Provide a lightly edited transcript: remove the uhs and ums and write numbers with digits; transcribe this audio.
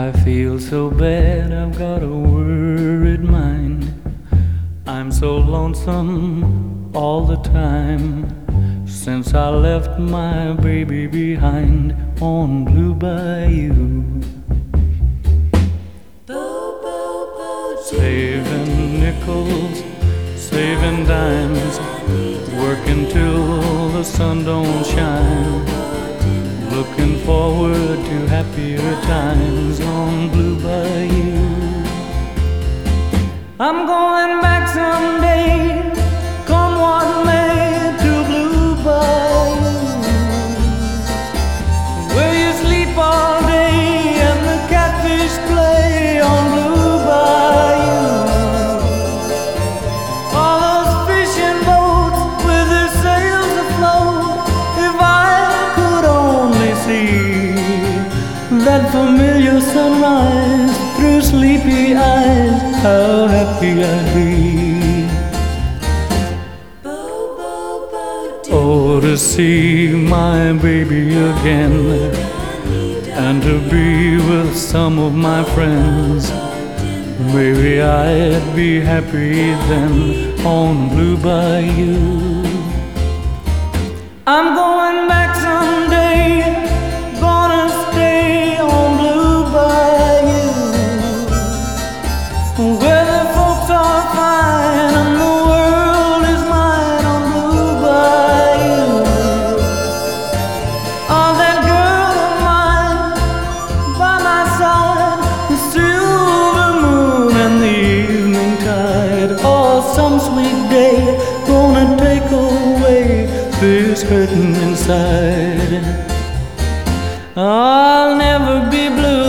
I feel so bad, I've got a worried mind. I'm so lonesome all the time since I left my baby behind on Blue Bayou. Saving nickels, saving dimes, working till the sun don't shine, looking forward to happier times on Blue Bayou. I'm going back someday, come what may, to Blue Bayou, where you sleep all day and the catfish play on Blue Bayou. All those fishing boats with their sails afloat, if I could only see that familiar sunrise through sleepy eyes, how happy I'd be. Oh, to see my baby again, and to be with some of my friends. Maybe I'd be happy then on Blue Bayou. I'm going back someday, gonna stay on Blue Bayou, where the folks are fine and the world is mine on Blue Bayou. Oh, that girl of mine by my side, the silver moon and the evening tide. Oh, some sweet day gonna take away this hurting inside. I'll never be blue